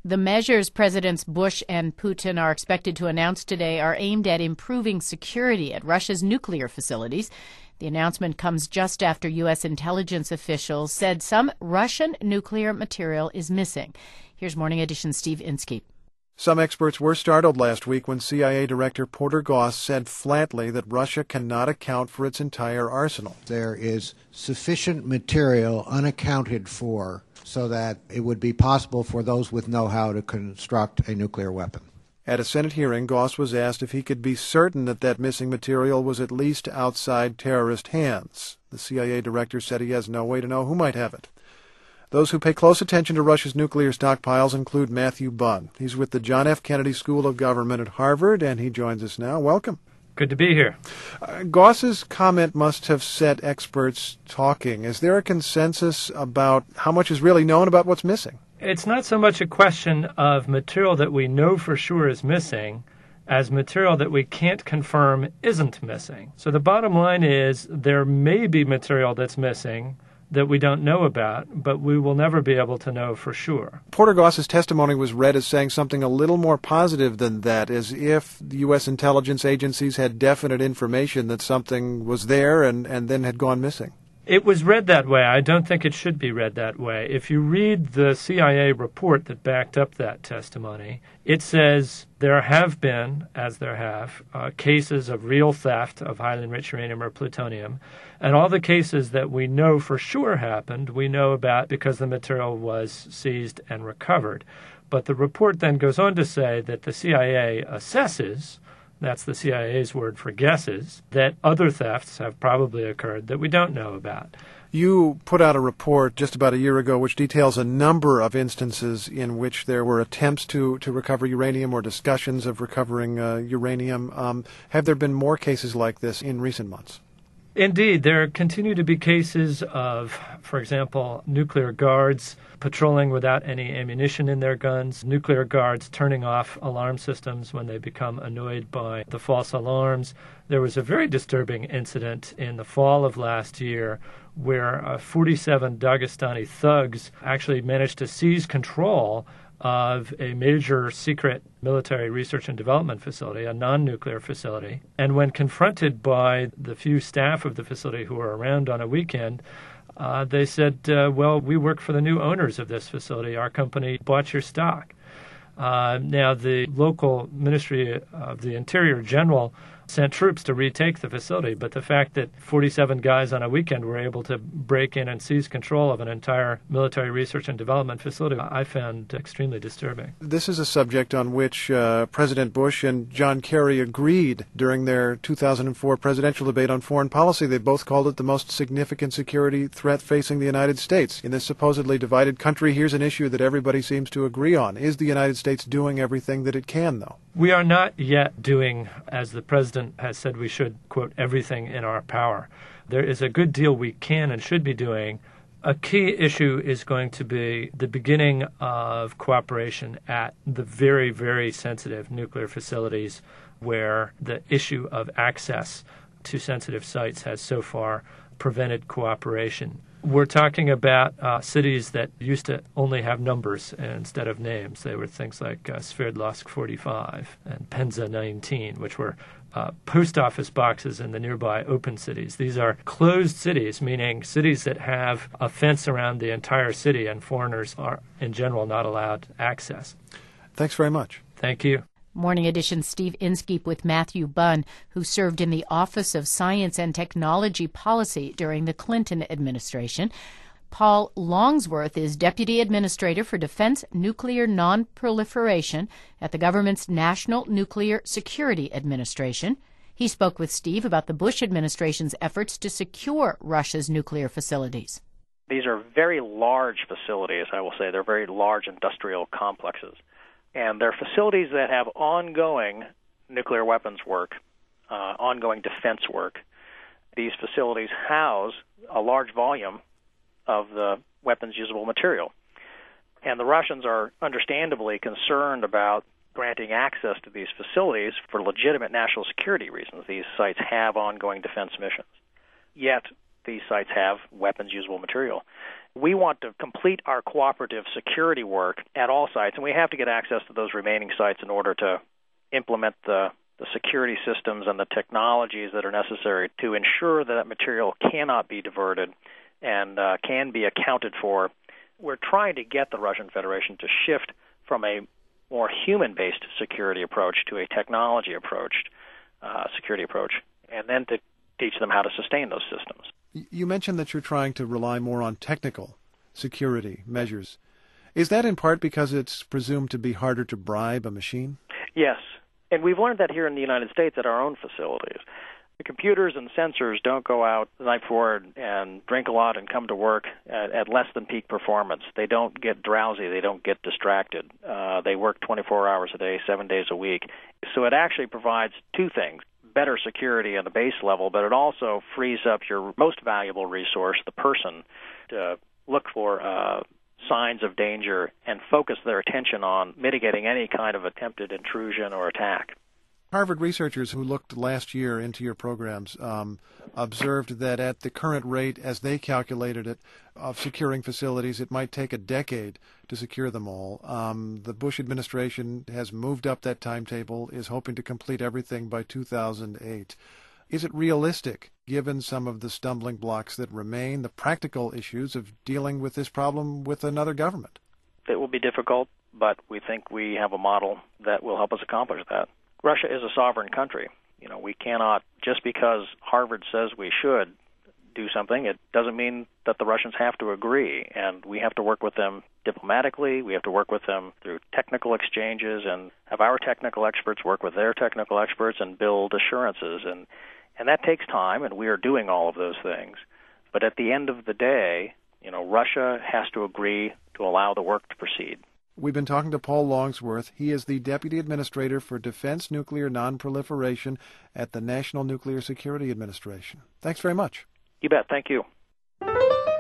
The measures Presidents Bush and Putin are expected to announce today are aimed at improving security at Russia's nuclear facilities. The announcement comes just after U.S. intelligence officials said some Russian nuclear material is missing. Here's Morning Edition's Steve Inskeep. Some experts were startled last week when CIA Director Porter Goss said flatly that Russia cannot account for its entire arsenal. There is sufficient material unaccounted for so that it would be possible for those with know-how to construct a nuclear weapon. At a Senate hearing, Goss was asked if he could be certain that missing material was at least outside terrorist hands. The CIA director said he has no way to know who might have it. Those who pay close attention to Russia's nuclear stockpiles include Matthew Bunn. He's with the John F. Kennedy School of Government at Harvard, and he joins us now. Welcome. Good to be here. Goss's comment must have set experts talking. Is there a consensus about how much is really known about what's missing? It's not so much a question of material that we know for sure is missing as material that we can't confirm isn't missing. So the bottom line is there may be material that's missing that we don't know about, but we will never be able to know for sure. Porter Goss's testimony was read as saying something a little more positive than that, as if the U.S. intelligence agencies had definite information that something was there and then had gone missing. It was read that way. I don't think it should be read that way. If you read the CIA report that backed up that testimony, it says there have been, as there have, cases of real theft of highly enriched uranium or plutonium, and all the cases that we know for sure happened, we know about because the material was seized and recovered. But the report then goes on to say that the CIA assesses, that's the CIA's word for guesses, that other thefts have probably occurred that we don't know about. You put out a report just about a year ago which details a number of instances in which there were attempts to recover uranium or discussions of recovering uranium. Have there been more cases like this in recent months? Indeed, there continue to be cases of, for example, nuclear guards patrolling without any ammunition in their guns, nuclear guards turning off alarm systems when they become annoyed by the false alarms. There was a very disturbing incident in the fall of last year where 47 Dagestani thugs actually managed to seize control of a major secret military research and development facility, a non-nuclear facility. And when confronted by the few staff of the facility who were around on a weekend, they said, well, we work for the new owners of this facility. Our company bought your stock. Now, the local Ministry of the Interior General sent troops to retake the facility, but the fact that 47 guys on a weekend were able to break in and seize control of an entire military research and development facility, I found extremely disturbing. This is a subject on which President Bush and John Kerry agreed during their 2004 presidential debate on foreign policy. They both called it the most significant security threat facing the United States. In this supposedly divided country, here's an issue that everybody seems to agree on. Is the United States doing everything that it can, though? We are not yet doing, as the president has said we should, quote, everything in our power. There is a good deal we can and should be doing. A key issue is going to be the beginning of cooperation at the very, very sensitive nuclear facilities where the issue of access to sensitive sites has so far prevented cooperation. We're talking about cities that used to only have numbers instead of names. They were things like Sverdlovsk 45 and Penza 19, which were post office boxes in the nearby open cities. These are closed cities, meaning cities that have a fence around the entire city and foreigners are, in general, not allowed access. Thanks very much. Thank you. Morning Edition Steve Inskeep with Matthew Bunn, who served in the Office of Science and Technology Policy during the Clinton administration. Paul Longsworth is Deputy Administrator for Defense Nuclear Nonproliferation at the government's National Nuclear Security Administration. He spoke with Steve about the Bush administration's efforts to secure Russia's nuclear facilities. These are very large facilities, I will say. They're very large industrial complexes. And they're facilities that have ongoing nuclear weapons work, ongoing defense work. These facilities house a large volume of the weapons usable material. And the Russians are understandably concerned about granting access to these facilities for legitimate national security reasons. These sites have ongoing defense missions. Yet these sites have weapons-usable material. We want to complete our cooperative security work at all sites, and we have to get access to those remaining sites in order to implement the security systems and the technologies that are necessary to ensure that material cannot be diverted and can be accounted for. We're trying to get the Russian Federation to shift from a more human-based security approach to a technology-approached security approach, and then to teach them how to sustain those systems. You mentioned that you're trying to rely more on technical security measures. Is that in part because it's presumed to be harder to bribe a machine? Yes, and we've learned that here in the United States at our own facilities. The computers and sensors don't go out the night before and drink a lot and come to work at less than peak performance. They don't get drowsy. They don't get distracted. They work 24 hours a day, 7 days a week. So it actually provides two things: better security on the base level, but it also frees up your most valuable resource, the person, to look for signs of danger and focus their attention on mitigating any kind of attempted intrusion or attack. Harvard researchers who looked last year into your programs observed that at the current rate, as they calculated it, of securing facilities, it might take a decade to secure them all. The Bush administration has moved up that timetable, is hoping to complete everything by 2008. Is it realistic, given some of the stumbling blocks that remain, the practical issues of dealing with this problem with another government? It will be difficult, but we think we have a model that will help us accomplish that. Russia is a sovereign country. We cannot, just because Harvard says we should do something, it doesn't mean that the Russians have to agree. And we have to work with them diplomatically. We have to work with them through technical exchanges and have our technical experts work with their technical experts and build assurances. And that takes time, and we are doing all of those things. But at the end of the day, Russia has to agree to allow the work to proceed. We've been talking to Paul Longsworth. He is the Deputy Administrator for Defense Nuclear Nonproliferation at the National Nuclear Security Administration. Thanks very much. You bet. Thank you.